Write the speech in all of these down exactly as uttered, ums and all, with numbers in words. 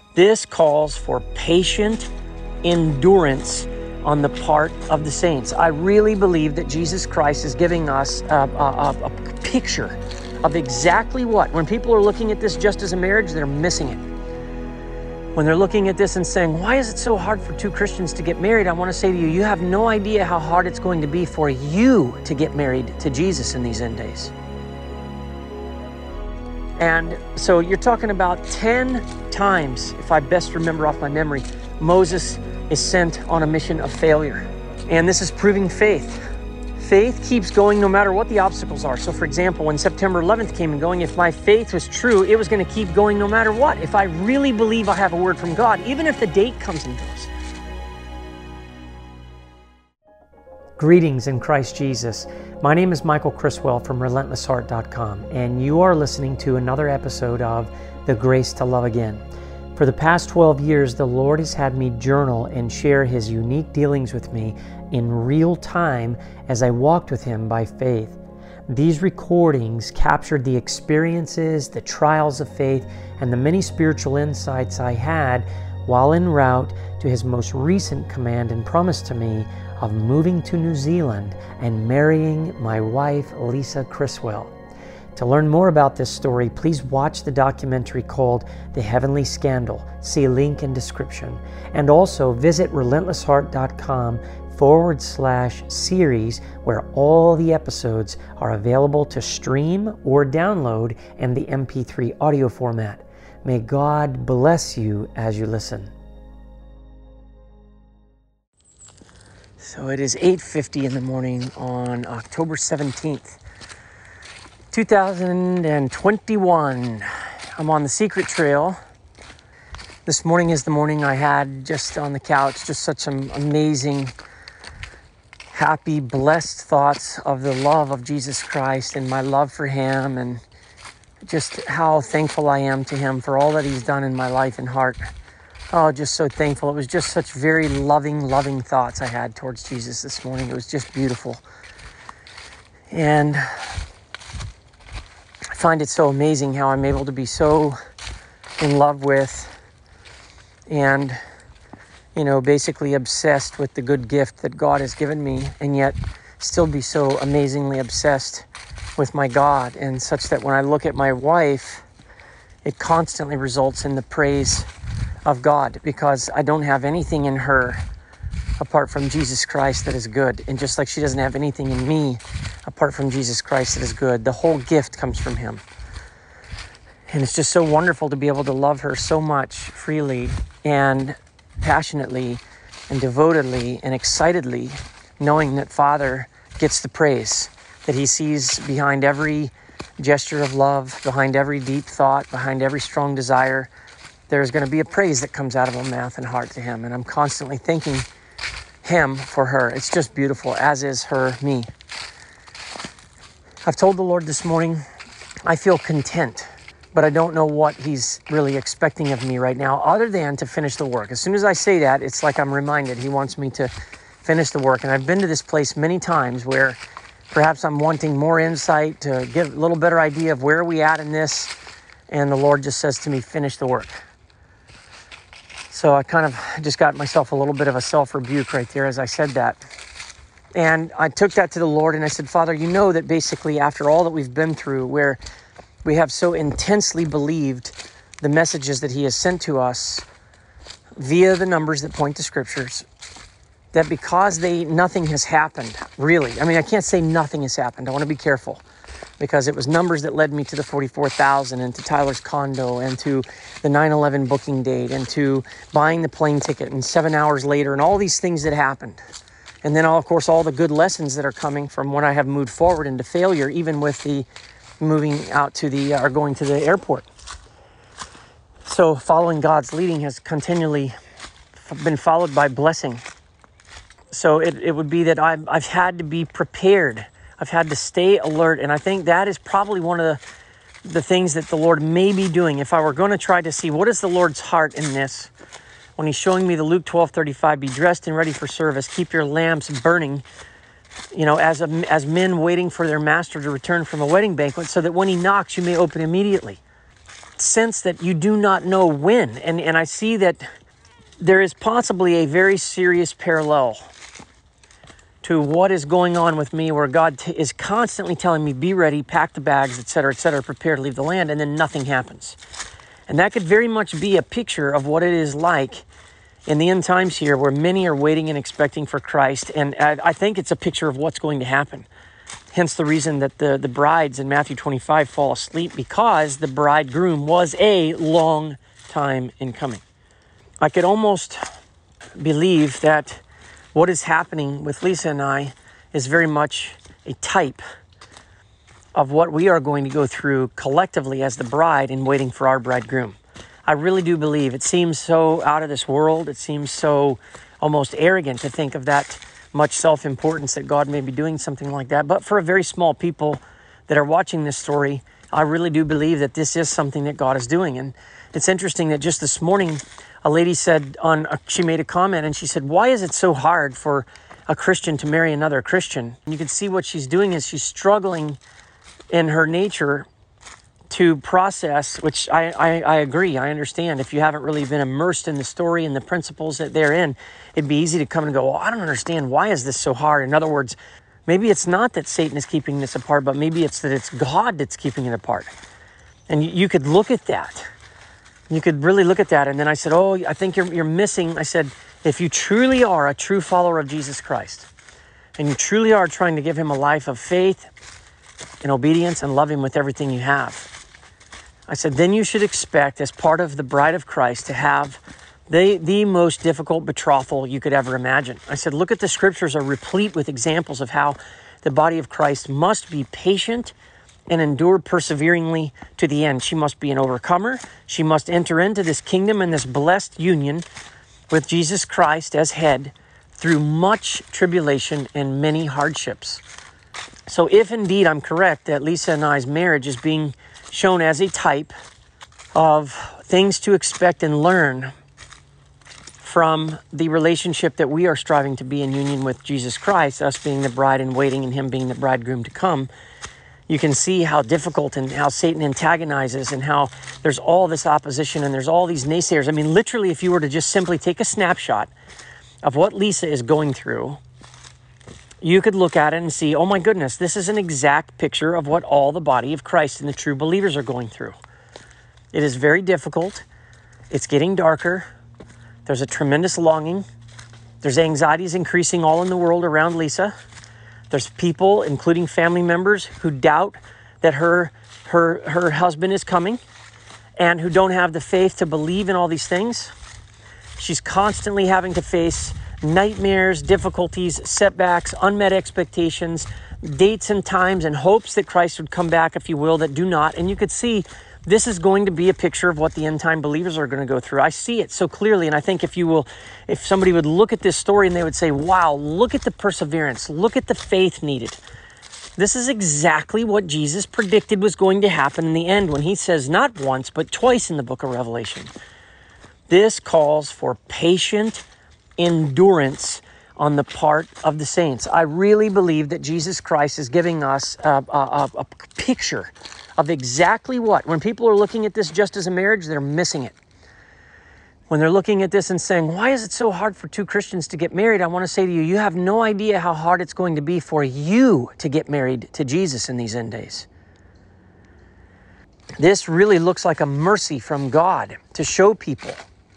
This calls for patient endurance on the part of the saints. I really believe that Jesus Christ is giving us a, a, a picture of exactly what, when people are looking at this just as a marriage, they're missing it. When they're looking at this and saying, why is it so hard for two Christians to get married? I want to say to you, you have no idea how hard it's going to be for you to get married to Jesus in these end days. And so you're talking about ten times, if I best remember off my memory, Moses is sent on a mission of failure. And this is proving faith. Faith keeps going no matter what the obstacles are. So for example, when September eleventh came and going, if my faith was true, it was going to keep going no matter what. If I really believe I have a word from God, even if the date comes and goes. Greetings in Christ Jesus. My name is Michael Criswell from relentless heart dot com, and you are listening to another episode of The Grace to Love Again. For the past twelve years, the Lord has had me journal and share His unique dealings with me in real time as I walked with Him by faith. These recordings captured the experiences, the trials of faith, and the many spiritual insights I had while en route to His most recent command and promise to me of moving to New Zealand and marrying my wife, Lisa Criswell. To learn more about this story, please watch the documentary called The Heavenly Scandal. See link in description. And also visit relentless heart dot com forward slash series, where all the episodes are available to stream or download in the M P three audio format. May God bless you as you listen. So it is eight fifty in the morning on October seventeenth. two thousand twenty-one. I'm on the Secret Trail. This morning is the morning I had just on the couch, just such some amazing, happy, blessed thoughts of the love of Jesus Christ and my love for Him, and just how thankful I am to Him for all that He's done in my life and heart. Oh, just so thankful. It was just such very loving, loving thoughts I had towards Jesus this morning. It was just beautiful. And I find it so amazing how I'm able to be so in love with and, you know, basically obsessed with the good gift that God has given me, and yet still be so amazingly obsessed with my God, and such that when I look at my wife, it constantly results in the praise of God, because I don't have anything in her apart from Jesus Christ that is good. And just like she doesn't have anything in me apart from Jesus Christ that is good, the whole gift comes from Him. And it's just so wonderful to be able to love her so much freely and passionately and devotedly and excitedly, knowing that Father gets the praise, that He sees behind every gesture of love, behind every deep thought, behind every strong desire. There's going to be a praise that comes out of my mouth and heart to Him. And I'm constantly thanking Him for her. It's just beautiful, as is her me. I've told the Lord this morning, I feel content, but I don't know what He's really expecting of me right now, other than to finish the work. As soon as I say that, it's like I'm reminded He wants me to finish the work. And I've been to this place many times where perhaps I'm wanting more insight to get a little better idea of where are we at in this. And the Lord just says to me, finish the work. So I kind of just got myself a little bit of a self-rebuke right there as I said that. And I took that to the Lord and I said, Father, you know that basically after all that we've been through, where we have so intensely believed the messages that He has sent to us via the numbers that point to scriptures, that because they nothing has happened, really. I mean, I can't say nothing has happened. I want to be careful, because it was numbers that led me to the forty-four thousand and to Tyler's condo and to the nine eleven booking date and to buying the plane ticket and seven hours later and all these things that happened. And then, all, of course, all the good lessons that are coming from when I have moved forward into failure, even with the moving out to the, uh, or going to the airport. So following God's leading has continually been followed by blessing. So it, it would be that I've, I've had to be prepared. I've had to stay alert. And I think that is probably one of the, the things that the Lord may be doing. If I were going to try to see what is the Lord's heart in this, when He's showing me the Luke twelve thirty-five, be dressed and ready for service, keep your lamps burning, you know, as, a, as men waiting for their master to return from a wedding banquet, so that when He knocks, you may open immediately. sense that you do not know when. And, and I see that there is possibly a very serious parallel to what is going on with me, where God t- is constantly telling me, be ready, pack the bags, et cetera, et cetera, prepare to leave the land, and then nothing happens. And that could very much be a picture of what it is like in the end times here, where many are waiting and expecting for Christ. And I, I think it's a picture of what's going to happen. Hence the reason that the, the brides in Matthew twenty-five fall asleep, because the bridegroom was a long time in coming. I could almost believe that what is happening with Lisa and I is very much a type of what we are going to go through collectively as the bride in waiting for our bridegroom. I really do believe. It seems so out of this world. It seems so almost arrogant to think of that much self-importance, that God may be doing something like that. But for a very small people that are watching this story, I really do believe that this is something that God is doing. And it's interesting that just this morning, a lady said on, a, she made a comment and she said, why is it so hard for a Christian to marry another Christian? And you can see what she's doing is she's struggling in her nature to process, which I, I, I agree, I understand. If you haven't really been immersed in the story and the principles that they're in, it'd be easy to come and go, well, I don't understand. Why is this so hard? In other words, maybe it's not that Satan is keeping this apart, but maybe it's that it's God that's keeping it apart. And you, you could look at that. You could really look at that. And then I said, oh, I think you're, you're missing. I said, if you truly are a true follower of Jesus Christ, and you truly are trying to give him a life of faith and obedience and love him with everything you have, I said, then you should expect, as part of the bride of Christ, to have the, the most difficult betrothal you could ever imagine. I said, look at the scriptures are replete with examples of how the body of Christ must be patient and endure perseveringly to the end. She must be an overcomer. She must enter into this kingdom and this blessed union with Jesus Christ as head through much tribulation and many hardships. So if indeed I'm correct that Lisa and I's marriage is being shown as a type of things to expect and learn from the relationship that we are striving to be in union with Jesus Christ, us being the bride and waiting and him being the bridegroom to come, you can see how difficult and how Satan antagonizes and how there's all this opposition and there's all these naysayers. I mean, literally, if you were to just simply take a snapshot of what Lisa is going through, you could look at it and see, oh my goodness, this is an exact picture of what all the body of Christ and the true believers are going through. It is very difficult. It's getting darker. There's a tremendous longing. There's anxieties increasing all in the world around Lisa. There's people, including family members, who doubt that her, her, her husband is coming and who don't have the faith to believe in all these things. She's constantly having to face nightmares, difficulties, setbacks, unmet expectations, dates and times and hopes that Christ would come back, if you will, that do not. And you could see this is going to be a picture of what the end time believers are going to go through. I see it so clearly. And I think if you will, if somebody would look at this story and they would say, wow, look at the perseverance, look at the faith needed. This is exactly what Jesus predicted was going to happen in the end when he says not once, but twice in the book of Revelation. This calls for patient endurance on the part of the saints. I really believe that Jesus Christ is giving us a, a, a picture of exactly what, when people are looking at this just as a marriage, they're missing it. When they're looking at this and saying, why is it so hard for two Christians to get married? I want to say to you, you have no idea how hard it's going to be for you to get married to Jesus in these end days. This really looks like a mercy from God to show people.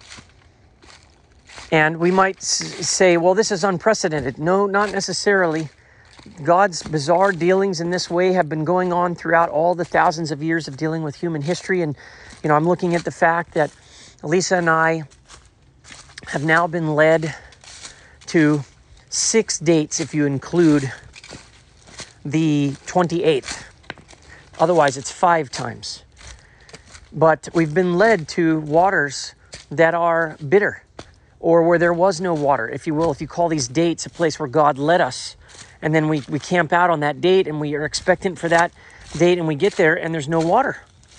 And we might say, well, this is unprecedented. No, not necessarily. God's bizarre dealings in this way have been going on throughout all the thousands of years of dealing with human history. And, you know, I'm looking at the fact that Lisa and I have now been led to six dates, if you include the twenty-eighth. Otherwise, it's five times. But we've been led to waters that are bitter, or where there was no water, if you will, if you call these dates a place where God led us. And then we, we camp out on that date and we are expectant for that date and we get there and there's no water.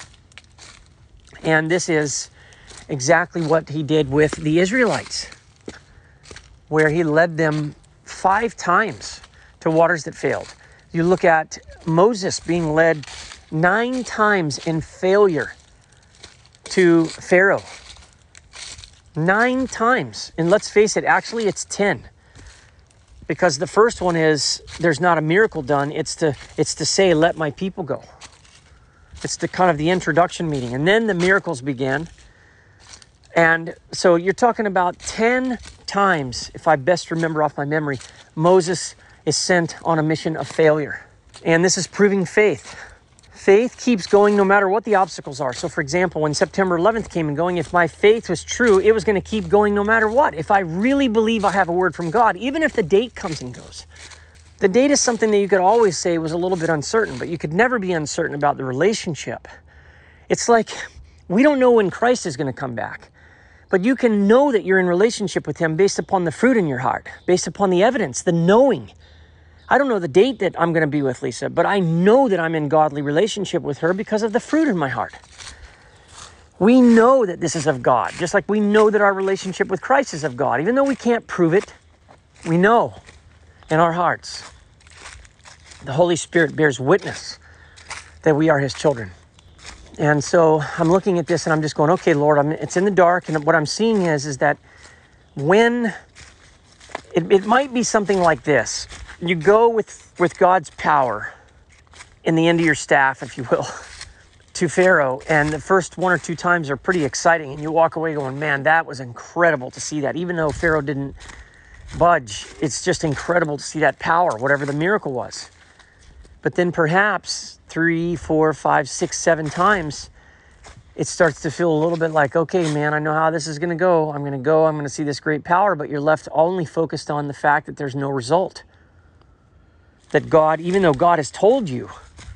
And this is exactly what he did with the Israelites, where he led them five times to waters that failed. You look at Moses being led nine times in failure to Pharaoh. Nine times. And let's face it, actually it's ten. Because the first one is, there's not a miracle done. It's to, it's to say, let my people go. It's the kind of the introduction meeting. And then the miracles began. And so you're talking about ten times, if I best remember off my memory, Moses is sent on a mission of failure. And this is proving faith. Faith keeps going no matter what the obstacles are. So for example, when September eleventh came and going, if my faith was true, it was going to keep going no matter what. If I really believe I have a word from God, even if the date comes and goes. The date is something that you could always say was a little bit uncertain, but you could never be uncertain about the relationship. It's like, we don't know when Christ is going to come back, but you can know that you're in relationship with him based upon the fruit in your heart, based upon the evidence, the knowing. I don't know the date that I'm going to be with Lisa, but I know that I'm in godly relationship with her because of the fruit in my heart. We know that this is of God, just like we know that our relationship with Christ is of God. Even though we can't prove it, we know in our hearts. The Holy Spirit bears witness that we are his children. And so I'm looking at this and I'm just going, okay, Lord, I'm, it's in the dark. And what I'm seeing is, is that when it, it might be something like this. You go with, with God's power in the end of your staff, if you will, to Pharaoh. And the first one or two times are pretty exciting. And you walk away going, man, that was incredible to see that. Even though Pharaoh didn't budge, it's just incredible to see that power, whatever the miracle was. But then perhaps three, four, five, six, seven times, it starts to feel a little bit like, okay, man, I know how this is going to go. I'm going to go, I'm going to see this great power. But you're left only focused on the fact that there's no result. That God, even though God has told you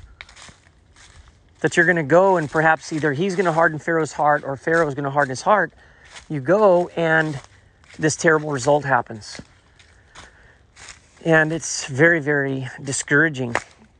that you're going to go and perhaps either he's going to harden Pharaoh's heart or Pharaoh is going to harden his heart, you go and this terrible result happens. And it's very, very discouraging.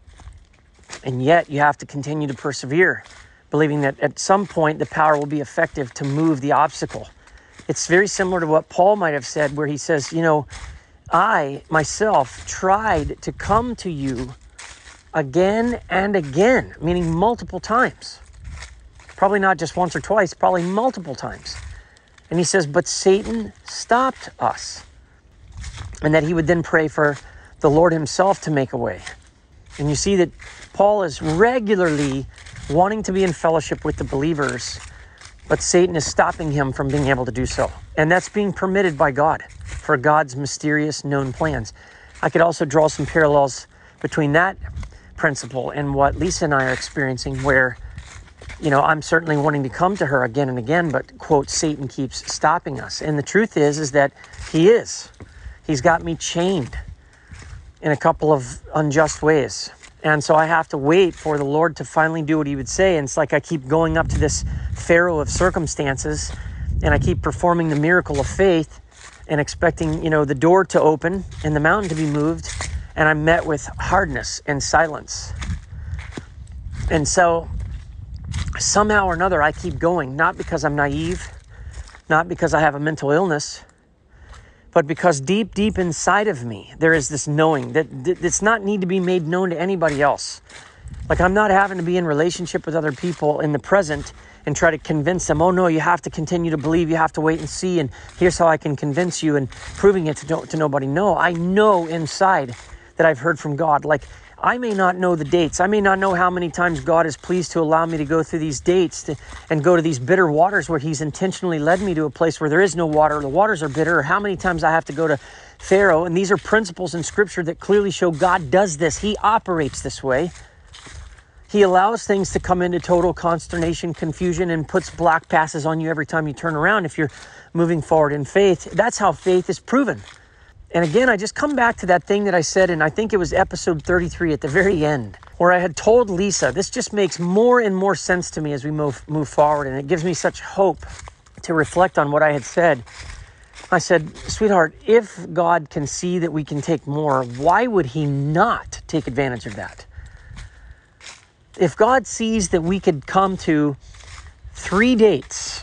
And yet you have to continue to persevere, believing that at some point the power will be effective to move the obstacle. It's very similar to what Paul might have said, where he says, you know, I myself tried to come to you again and again, meaning multiple times. Probably not just once or twice, probably multiple times. And he says, but Satan stopped us. And that he would then pray for the Lord himself to make a way. And you see that Paul is regularly wanting to be in fellowship with the believers, but Satan is stopping him from being able to do so. And that's being permitted by God for God's mysterious known plans. I could also draw some parallels between that principle and what Lisa and I are experiencing, where, you know, I'm certainly wanting to come to her again and again, but, quote, Satan keeps stopping us. And the truth is, is that he is. He's got me chained in a couple of unjust ways. And so I have to wait for the Lord to finally do what he would say. And it's like I keep going up to this Pharaoh of circumstances, and I keep performing the miracle of faith and expecting, you know, the door to open and the mountain to be moved. And I'm met with hardness and silence. And so somehow or another, I keep going, not because I'm naive, not because I have a mental illness, but because deep, deep inside of me, there is this knowing that it's not need to be made known to anybody else. Like, I'm not having to be in relationship with other people in the present and try to convince them, oh no, you have to continue to believe, you have to wait and see, and here's how I can convince you, and proving it to, no, to nobody. No, I know inside that I've heard from God. Like, I may not know the dates. I may not know how many times God is pleased to allow me to go through these dates to, and go to these bitter waters where he's intentionally led me to a place where there is no water, the waters are bitter, or how many times I have to go to Pharaoh. And these are principles in Scripture that clearly show God does this. He operates this way. He allows things to come into total consternation, confusion, and puts black passes on you every time you turn around if you're moving forward in faith. That's how faith is proven. And again, I just come back to that thing that I said, and I think it was episode thirty-three at the very end, where I had told Lisa, this just makes more and more sense to me as we move move forward, and it gives me such hope to reflect on what I had said. I said, sweetheart, if God can see that we can take more, why would he not take advantage of that? If God sees that we could come to three dates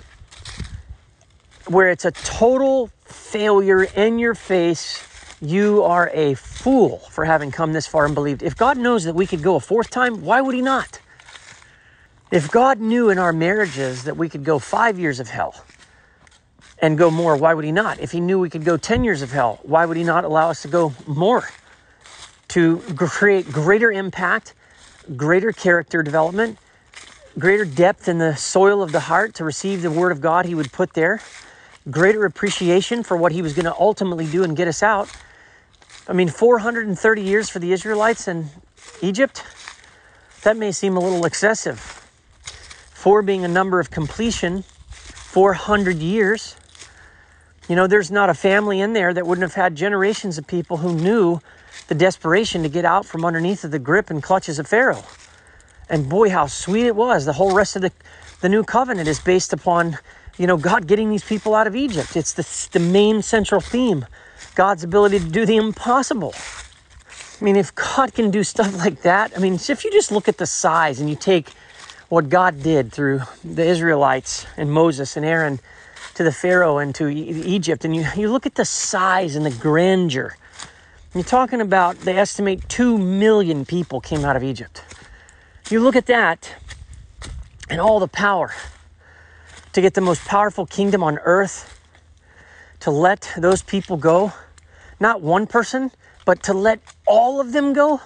where it's a total failure in your face, you are a fool for having come this far and believed. If God knows that we could go a fourth time, why would he not? If God knew in our marriages that we could go five years of hell and go more, why would he not? If he knew we could go ten years of hell, why would he not allow us to go more? To create greater impact, greater character development, greater depth in the soil of the heart to receive the word of God he would put there, greater appreciation for what he was going to ultimately do and get us out. I mean, four hundred thirty years for the Israelites in Egypt, that may seem a little excessive. Four being a number of completion, four hundred years. You know, there's not a family in there that wouldn't have had generations of people who knew the desperation to get out from underneath of the grip and clutches of Pharaoh. And boy, how sweet it was. The whole rest of the, the new covenant is based upon, you know, God getting these people out of Egypt. It's the, the main central theme. God's ability to do the impossible. I mean, if God can do stuff like that, I mean, if you just look at the size and you take what God did through the Israelites and Moses and Aaron to the Pharaoh and to Egypt, and you, you look at the size and the grandeur. You're talking about, they estimate two million people came out of Egypt. You look at that and all the power to get the most powerful kingdom on earth, to let those people go, not one person, but to let all of them go.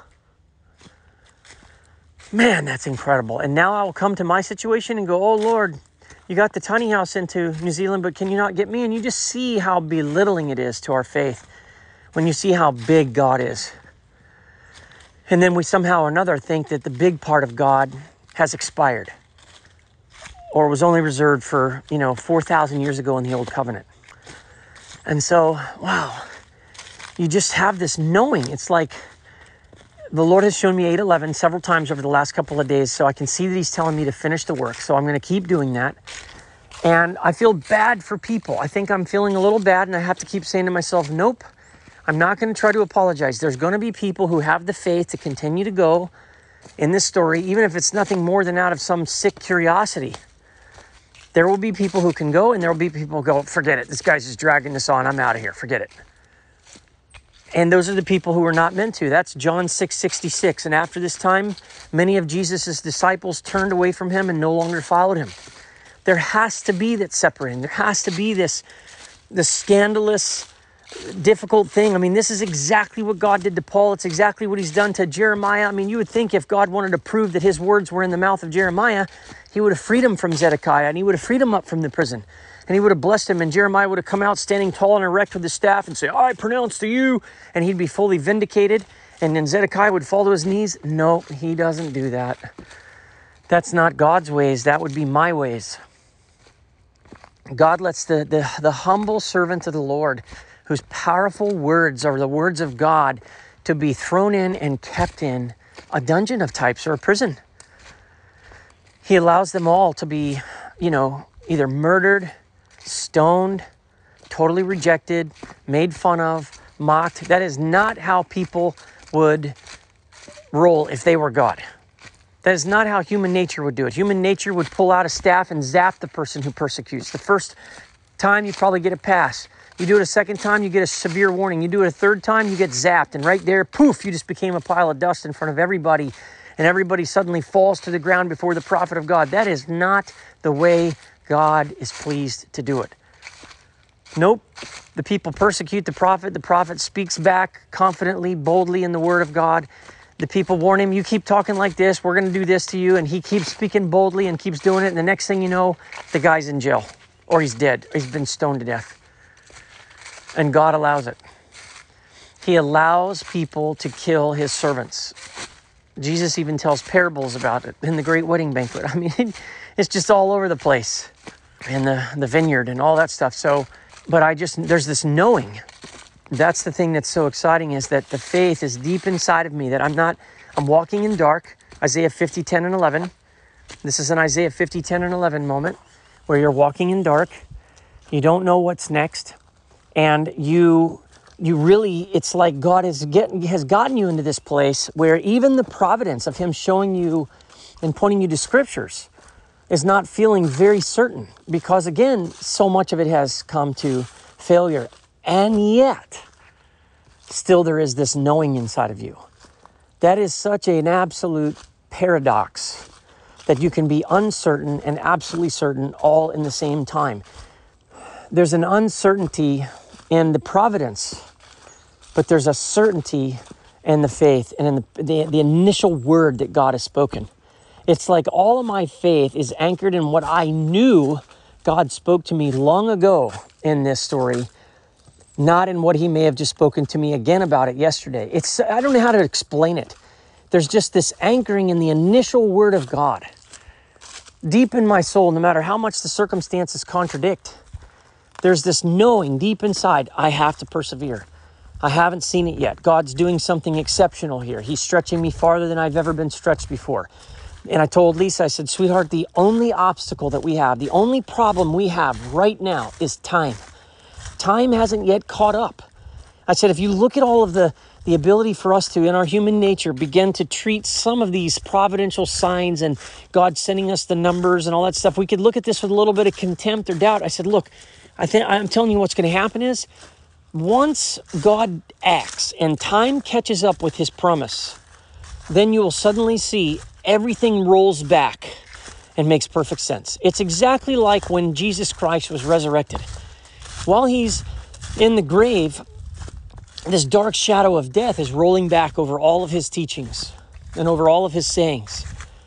Man, that's incredible. And now I will come to my situation and go, oh Lord, you got the tiny house into New Zealand, but can you not get me? And you just see how belittling it is to our faith when you see how big God is. And then we somehow or another think that the big part of God has expired or was only reserved for, you know, four thousand years ago in the Old Covenant. And so, wow, you just have this knowing. It's like the Lord has shown me eight eleven several times over the last couple of days, so I can see that he's telling me to finish the work. So I'm going to keep doing that. And I feel bad for people. I think I'm feeling a little bad, and I have to keep saying to myself, nope, I'm not going to try to apologize. There's going to be people who have the faith to continue to go in this story, even if it's nothing more than out of some sick curiosity. There will be people who can go, and there will be people who go, forget it. This guy's just dragging this on. I'm out of here. Forget it. And those are the people who are not meant to. That's John six sixty-six. And after this time, many of Jesus' disciples turned away from him and no longer followed him. There has to be that separating. There has to be this, this scandalous, difficult thing. I mean, this is exactly what God did to Paul. It's exactly what he's done to Jeremiah. I mean, you would think if God wanted to prove that his words were in the mouth of Jeremiah, he would have freed him from Zedekiah and he would have freed him up from the prison. And he would have blessed him, and Jeremiah would have come out standing tall and erect with his staff and say, I pronounce to you, and he'd be fully vindicated. And then Zedekiah would fall to his knees. No, he doesn't do that. That's not God's ways. That would be my ways. God lets the, the, the humble servant of the Lord, whose powerful words are the words of God, to be thrown in and kept in a dungeon of types or a prison. He allows them all to be, you know, either murdered, stoned, totally rejected, made fun of, mocked. That is not how people would roll if they were God. That is not how human nature would do it. Human nature would pull out a staff and zap the person who persecutes. The first time, you probably get a pass. You do it a second time, you get a severe warning. You do it a third time, you get zapped. And right there, poof, you just became a pile of dust in front of everybody. And everybody suddenly falls to the ground before the prophet of God. That is not the way God is pleased to do it. Nope. The people persecute the prophet. The prophet speaks back confidently, boldly in the word of God. The people warn him, you keep talking like this, we're going to do this to you. And he keeps speaking boldly and keeps doing it. And the next thing you know, the guy's in jail or he's dead. Or he's been stoned to death. And God allows it. He allows people to kill his servants. Jesus even tells parables about it in the great wedding banquet. I mean, it's just all over the place. And the, the vineyard and all that stuff. So, but I just, there's this knowing. That's the thing that's so exciting, is that the faith is deep inside of me, that I'm not, I'm walking in dark. Isaiah fifty, ten and eleven. This is an Isaiah fifty, ten and eleven moment where you're walking in dark. You don't know what's next. And you, you really, it's like God is getting, has gotten you into this place where even the providence of him showing you and pointing you to scriptures is not feeling very certain, because again, so much of it has come to failure. And yet, still there is this knowing inside of you. That is such an absolute paradox that you can be uncertain and absolutely certain all in the same time. There's an uncertainty in the providence, but there's a certainty in the faith and in the, the, the initial word that God has spoken. It's like all of my faith is anchored in what I knew God spoke to me long ago in this story, not in what he may have just spoken to me again about it yesterday. It's, I don't know how to explain it. There's just this anchoring in the initial word of God. Deep in my soul, no matter how much the circumstances contradict, there's this knowing deep inside, I have to persevere. I haven't seen it yet. God's doing something exceptional here. He's stretching me farther than I've ever been stretched before. And I told Lisa, I said, sweetheart, the only obstacle that we have, the only problem we have right now is time. Time hasn't yet caught up. I said, if you look at all of the, the ability for us to, in our human nature, begin to treat some of these providential signs and God sending us the numbers and all that stuff, we could look at this with a little bit of contempt or doubt. I said, look, I think I'm telling you what's going to happen is once God acts and time catches up with his promise, then you will suddenly see everything rolls back and makes perfect sense. It's exactly like when Jesus Christ was resurrected. While he's in the grave, this dark shadow of death is rolling back over all of his teachings and over all of his sayings.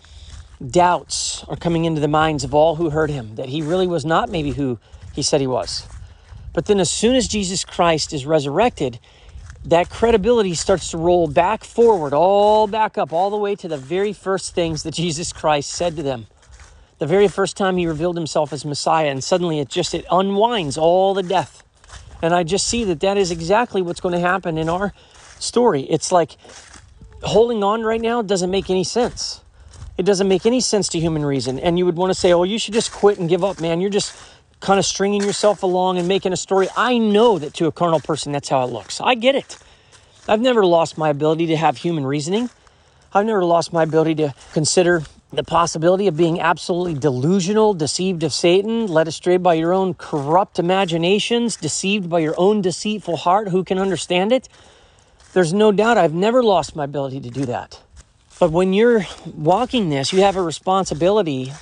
Doubts are coming into the minds of all who heard him, that he really was not maybe who he said he was. But then as soon as Jesus Christ is resurrected, that credibility starts to roll back forward, all back up, all the way to the very first things that Jesus Christ said to them. The very first time he revealed himself as Messiah, and suddenly it just, it unwinds all the death. And I just see that that is exactly what's going to happen in our story. It's like holding on right now doesn't make any sense. It doesn't make any sense to human reason. And you would want to say, oh, you should just quit and give up, man. You're just kind of stringing yourself along and making a story. I know that to a carnal person, that's how it looks. I get it. I've never lost my ability to have human reasoning. I've never lost my ability to consider the possibility of being absolutely delusional, deceived of Satan, led astray by your own corrupt imaginations, deceived by your own deceitful heart. Who can understand it? There's no doubt I've never lost my ability to do that. But when you're walking this, you have a responsibility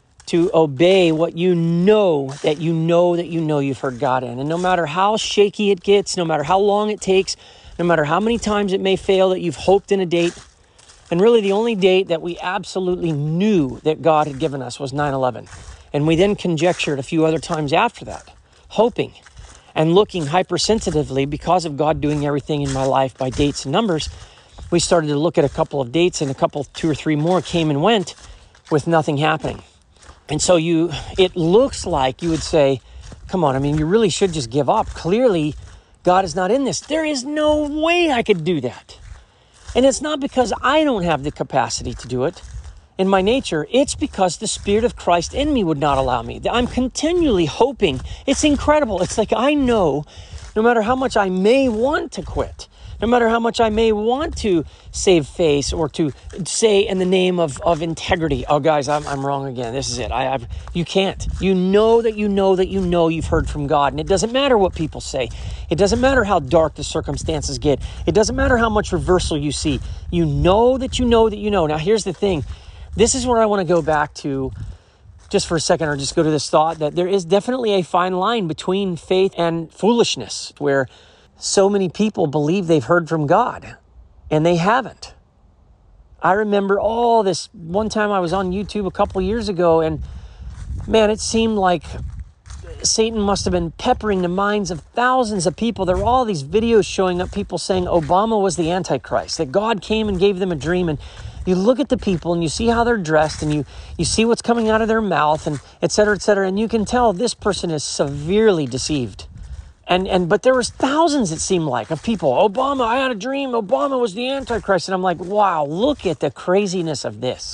to obey what you know that you know that you know you've heard God in. And no matter how shaky it gets, no matter how long it takes, no matter how many times it may fail that you've hoped in a date, and really the only date that we absolutely knew that God had given us was nine eleven. And we then conjectured a few other times after that, hoping and looking hypersensitively because of God doing everything in my life by dates and numbers. We started to look at a couple of dates, and a couple, two or three more came and went with nothing happening. And so you, it looks like you would say, come on, I mean, you really should just give up. Clearly, God is not in this. There is no way I could do that. And it's not because I don't have the capacity to do it in my nature. It's because the Spirit of Christ in me would not allow me. I'm continually hoping. It's incredible. It's like I know no matter how much I may want to quit, no matter how much I may want to save face or to say in the name of, of integrity, oh, guys, I'm I'm wrong again. This is it. I I've, you can't. You know that you know that you know you've heard from God. And it doesn't matter what people say. It doesn't matter how dark the circumstances get. It doesn't matter how much reversal you see. You know that you know that you know. Now, here's the thing. This is where I want to go back to just for a second, or just go to this thought that there is definitely a fine line between faith and foolishness, where so many people believe they've heard from God and they haven't. I remember all this one time I was on YouTube a couple years ago, and man, it seemed like Satan must have been peppering the minds of thousands of people. There were all these videos showing up, people saying Obama was the Antichrist, that God came and gave them a dream. And you look at the people and you see how they're dressed, and you, you see what's coming out of their mouth, and et cetera, et cetera. And you can tell this person is severely deceived. And and but there was thousands, it seemed like, of people. Obama, I had a dream. Obama was the Antichrist. And I'm like, wow, look at the craziness of this.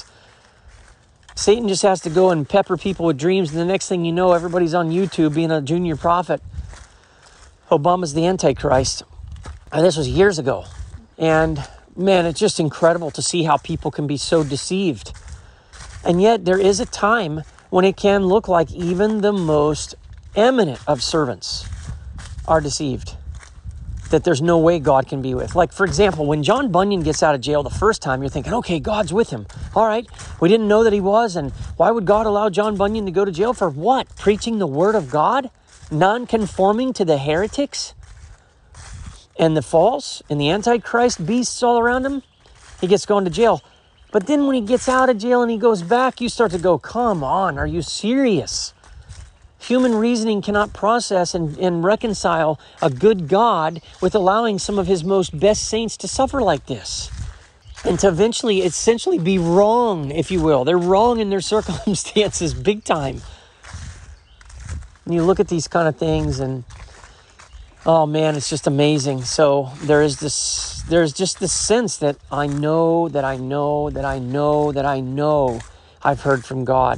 Satan just has to go and pepper people with dreams. And the next thing you know, everybody's on YouTube being a junior prophet. Obama's the Antichrist. And this was years ago. And man, it's just incredible to see how people can be so deceived. And yet there is a time when it can look like even the most eminent of servants are deceived. that there's no way God can be with. Like, for example, when John Bunyan gets out of jail the first time, you're thinking, okay, God's with him. All right, we didn't know that he was, and why would God allow John Bunyan to go to jail for what? Preaching the word of God? Non-conforming to the heretics and the false and the antichrist beasts all around him? He gets going to jail. But then when he gets out of jail and he goes back, you start to go, come on, are you serious? Human reasoning cannot process and, and reconcile a good God with allowing some of his most best saints to suffer like this. And to eventually, essentially be wrong, if you will. They're wrong in their circumstances big time. And you look at these kind of things and, oh man, it's just amazing. So there is this, there's just this sense that I know, that I know, that I know, that I know I've heard from God.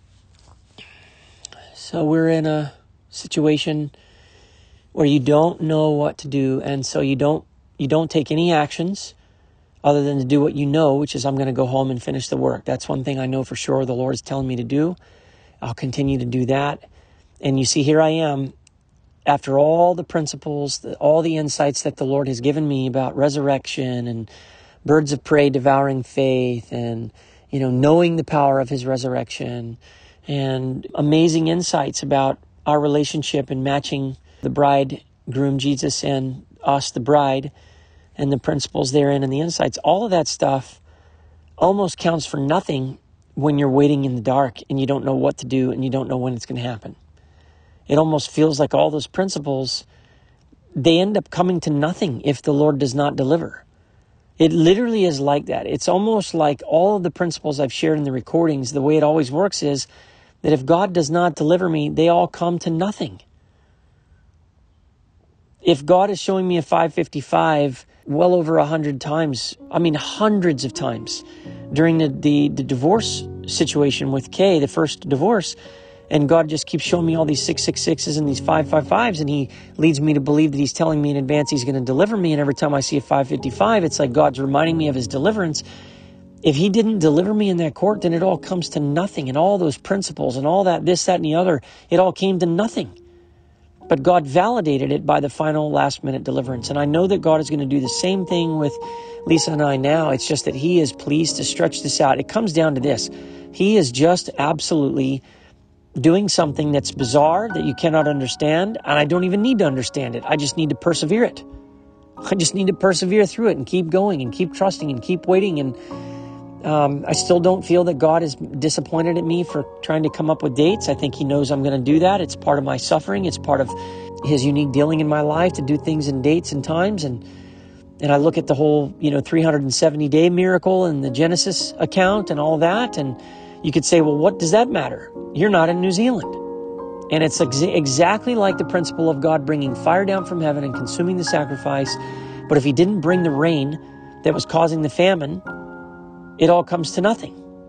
So we're in a situation where you don't know what to do, and so you don't you don't take any actions other than to do what you know, which is I'm going to go home and finish the work. That's one thing I know for sure the Lord is telling me to do. I'll continue to do that. And you see, here I am, after all the principles, all the insights that the Lord has given me about resurrection and birds of prey devouring faith and, you know, knowing the power of his resurrection, and amazing insights about our relationship and matching the bridegroom, Jesus, and us, the bride, and the principles therein and the insights. All of that stuff almost counts for nothing when you're waiting in the dark and you don't know what to do and you don't know when it's going to happen. It almost feels like all those principles, they end up coming to nothing if the Lord does not deliver. It literally is like that. It's almost like all of the principles I've shared in the recordings, the way it always works is that if God does not deliver me, they all come to nothing. If God is showing me a five fifty-five well over a hundred times, I mean hundreds of times, during the, the, the divorce situation with Kay, the first divorce, and God just keeps showing me all these six six sixes and these five five fives, and he leads me to believe that he's telling me in advance he's going to deliver me, and every time I see a five fifty-five, it's like God's reminding me of his deliverance. If he didn't deliver me in that court, then it all comes to nothing. And all those principles and all that, this, that, and the other, it all came to nothing. But God validated it by the final last minute deliverance. And I know that God is going to do the same thing with Lisa and I now. It's just that he is pleased to stretch this out. It comes down to this. He is just absolutely doing something that's bizarre, that you cannot understand. And I don't even need to understand it. I just need to persevere it. I just need to persevere through it and keep going and keep trusting and keep waiting. And Um, I still don't feel that God is disappointed at me for trying to come up with dates. I think he knows I'm going to do that. It's part of my suffering. It's part of his unique dealing in my life to do things in dates and times. And and I look at the whole, you know, three hundred seventy day miracle and the Genesis account and all that. And you could say, well, what does that matter? You're not in New Zealand. And it's ex- exactly like the principle of God bringing fire down from heaven and consuming the sacrifice. But if he didn't bring the rain that was causing the famine, it all comes to nothing.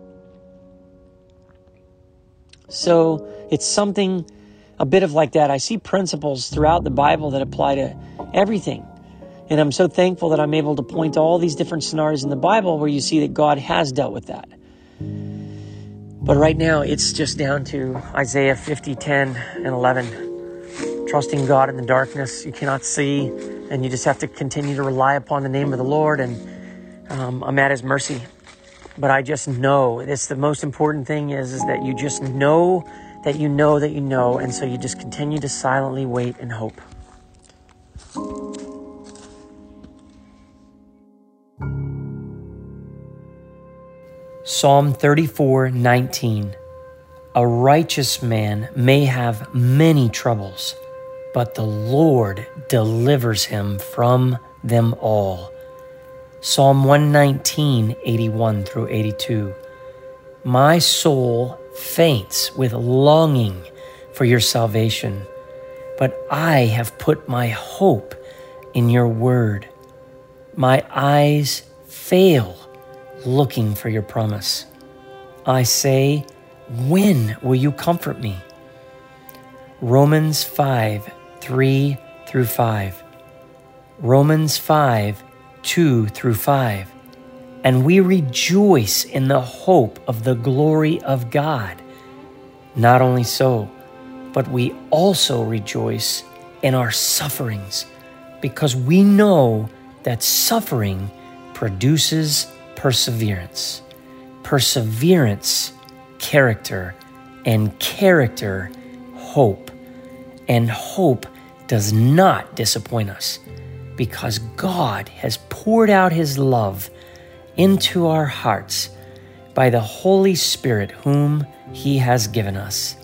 So it's something a bit of like that. I see principles throughout the Bible that apply to everything. And I'm so thankful that I'm able to point to all these different scenarios in the Bible where you see that God has dealt with that. But right now, it's just down to Isaiah fifty, ten, and eleven. Trusting God in the darkness you cannot see, and you just have to continue to rely upon the name of the Lord, and um, I'm at his mercy. But I just know, it's the most important thing is, is that you just know that you know that you know. And so you just continue to silently wait and hope. Psalm thirty-four nineteen. A righteous man may have many troubles, but the Lord delivers him from them all. Psalm one nineteen, eighty-one through eighty-two. My soul faints with longing for your salvation, but I have put my hope in your word. My eyes fail looking for your promise. I say, when will you comfort me? Romans five, three through five. Romans five, two through five. And we rejoice in the hope of the glory of God. Not only so, but we also rejoice in our sufferings, because we know that suffering produces perseverance. Perseverance, character, and character, hope. And hope does not disappoint us because God has poured out His love into our hearts by the Holy Spirit whom He has given us.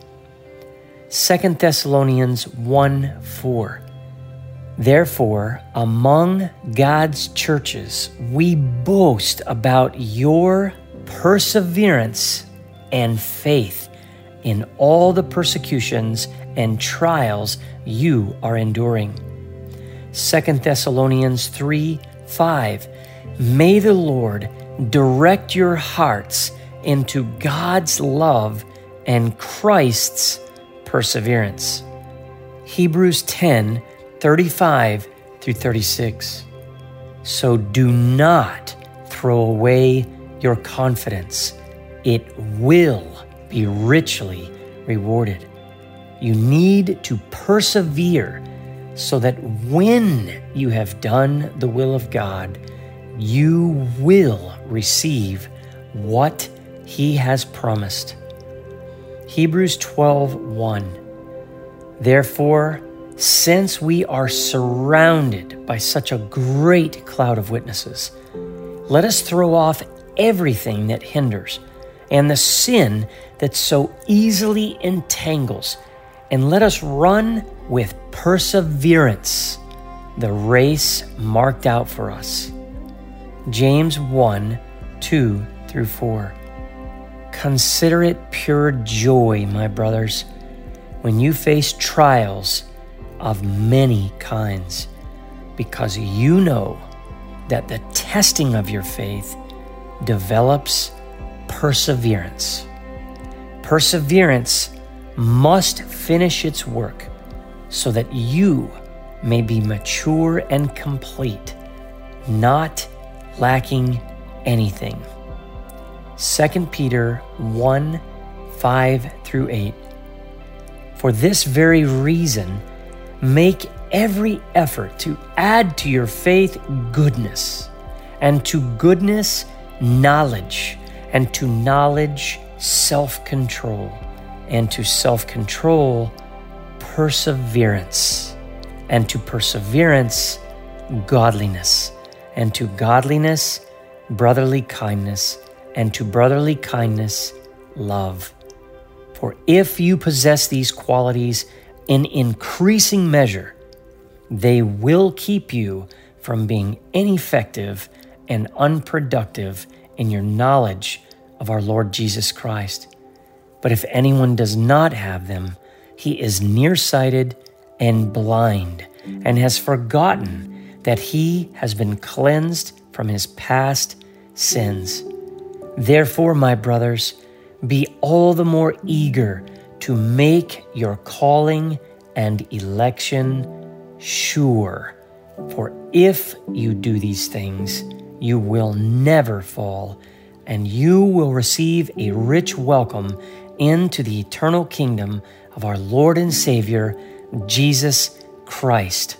Second Thessalonians one four. Therefore, among God's churches, we boast about your perseverance and faith in all the persecutions and trials you are enduring. Second Thessalonians three five. May the Lord direct your hearts into God's love and Christ's perseverance. Hebrews ten thirty-five through thirty-six. So do not throw away your confidence. It will be richly rewarded. You need to persevere so that when you have done the will of God, you will receive what He has promised. Hebrews twelve one. Therefore, since we are surrounded by such a great cloud of witnesses, let us throw off everything that hinders and the sin that so easily entangles, and let us run with perseverance the race marked out for us. James one two through four. Consider it pure joy, my brothers, when you face trials of many kinds, because you know that the testing of your faith develops perseverance. Perseverance must finish its work so that you may be mature and complete, not lacking anything. Second Peter one five through eight. For this very reason, make every effort to add to your faith goodness, and to goodness knowledge, and to knowledge self-control, and to self-control perseverance, and to perseverance godliness, and to godliness brotherly kindness, and to brotherly kindness love. For if you possess these qualities in increasing measure, they will keep you from being ineffective and unproductive in your knowledge of our Lord Jesus Christ. But if anyone does not have them, he is nearsighted and blind, and has forgotten that he has been cleansed from his past sins. Therefore, my brothers, be all the more eager to make your calling and election sure. For if you do these things, you will never fall, and you will receive a rich welcome into the eternal kingdom of our Lord and Savior, Jesus Christ.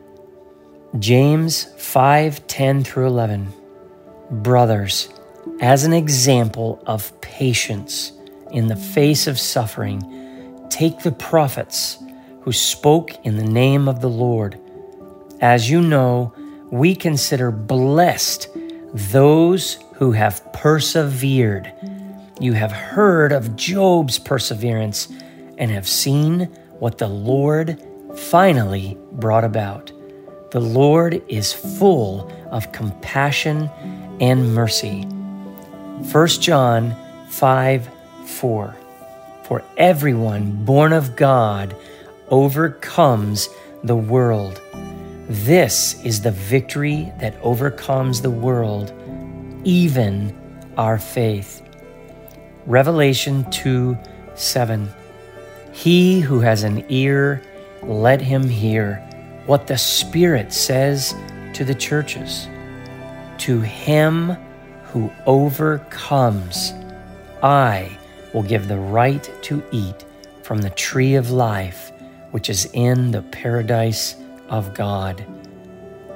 James five ten through eleven. Brothers, as an example of patience in the face of suffering, take the prophets who spoke in the name of the Lord. As you know, we consider blessed those who have persevered. You have heard of Job's perseverance and have seen what the Lord finally brought about. The Lord is full of compassion and mercy. First John five four. For everyone born of God overcomes the world. This is the victory that overcomes the world, even our faith. Revelation two seven. He who has an ear, let him hear what the Spirit says to the churches. To him who overcomes, I will give the right to eat from the tree of life, which is in the paradise of God.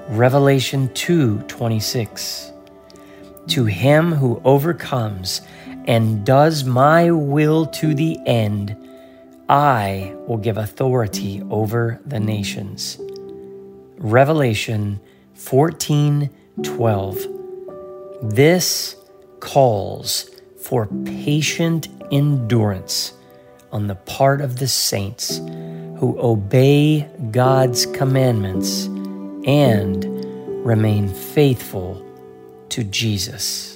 Revelation two twenty-six. To him who overcomes and does my will to the end, I will give authority over the nations. Revelation fourteen twelve. This calls for patient endurance on the part of the saints who obey God's commandments and remain faithful to Jesus.